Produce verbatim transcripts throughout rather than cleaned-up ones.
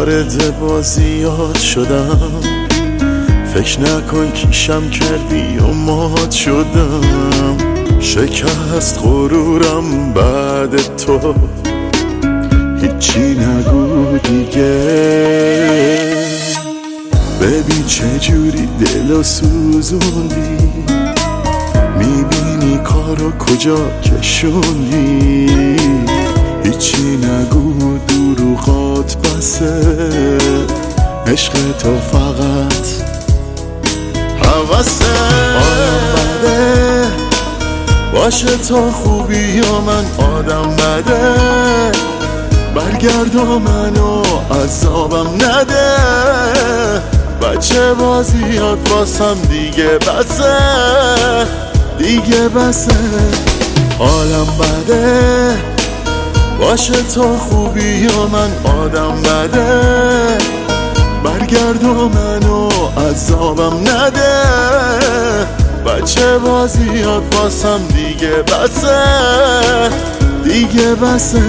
وارد بازیات شدم، فکر نکن کیشم کردی و مات شدم. شکست غرورم بعد تو، هیچی نگو دیگه. ببین چجوری دلو سوزوندی، میبینی کارو کجا کشوندی. هیچی نگو دروغات بسه، عشق تو فقط حواسه. آدم بده باشه تا خوبی یا من آدم بده، برگرد و منو عذابم نده. بچه بازیات واسم دیگه بسه، دیگه بسه. حالم بده باشه تا خوبی یا من آدم بده، برگرد و منو عذابم نده. بچه بازیات واسم دیگه بسه، دیگه بسه.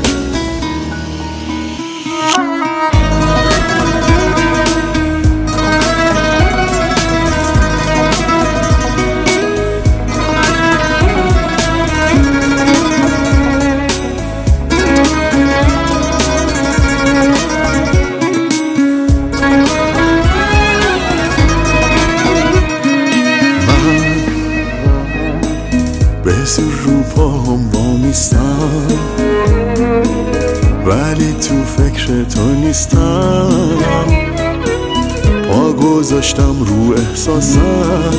به زور رو پاهم وامیستم، ولی تو فکر تو نیستم. پا گذاشتم رو احساسم،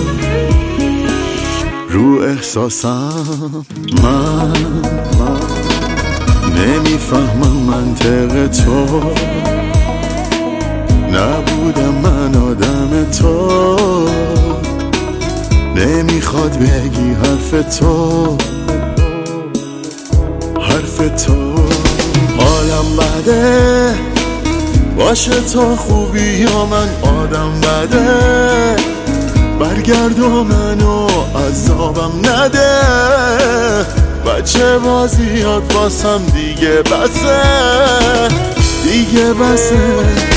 رو احساسم. من, من نمیفهمم منطق تو، نبودم من آدم تو. نمیخواد بگی حرف تو، حرف تو. حالم بده باشه تا خوبی یا من آدم بده، برگرد و منو عذابم نده. بچه بازیات واسم دیگه بسه، دیگه بسه.